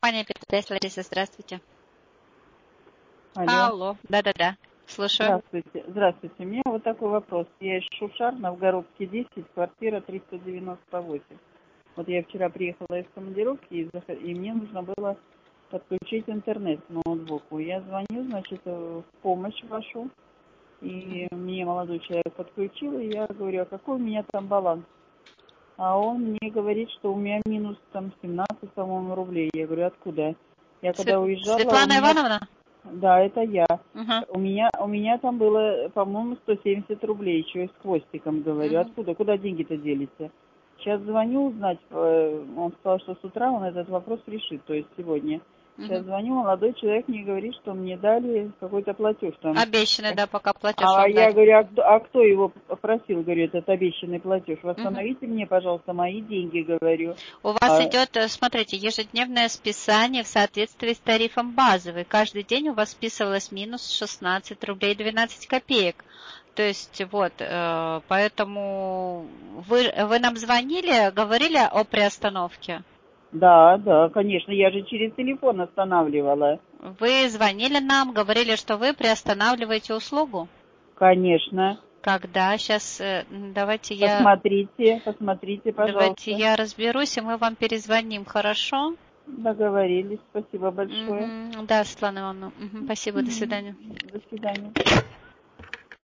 компания ПТС, Лариса, здравствуйте. Алло. Алло, да-да-да, слушаю. Здравствуйте. Здравствуйте. У меня вот такой вопрос. Я из Шушар, Новгородский 10, квартира 398. Вот я вчера приехала из командировки, и мне нужно было подключить интернет к ноутбуку. Я звоню, значит, в помощь вашу, и мне молодой человек подключил, и я говорю, а какой у меня там баланс? А он мне говорит, что у меня минус там 17, по-моему, рублей. Я говорю, откуда? Я когда уезжала... Светлана Ивановна? Да, это я. Угу. У меня там было, по-моему, 170 рублей, еще и с хвостиком, говорю. Откуда? Куда деньги-то делись? Сейчас звоню узнать, он сказал, что с утра он этот вопрос решит, то есть сегодня. Сейчас звоню, молодой человек мне говорит, что мне дали какой-то платеж там. Обещанный, да, пока платеж А вам я дали. говорю, кто его просил, говорю, этот обещанный платеж? Восстановите мне, пожалуйста, мои деньги, говорю. У вас идет, смотрите, ежедневное списание в соответствии с тарифом базовый. Каждый день у вас списывалось минус 16 рублей 12 копеек. То есть вот, поэтому вы нам звонили, говорили о приостановке? Да, конечно, я же через телефон останавливала. Вы звонили нам, говорили, что вы приостанавливаете услугу? Конечно. Когда? Сейчас давайте Посмотрите, Давайте пожалуйста. я разберусь, и мы вам перезвоним, хорошо? Договорились. Спасибо большое. Да, Светлана Ивановна. Спасибо, до свидания. До свидания.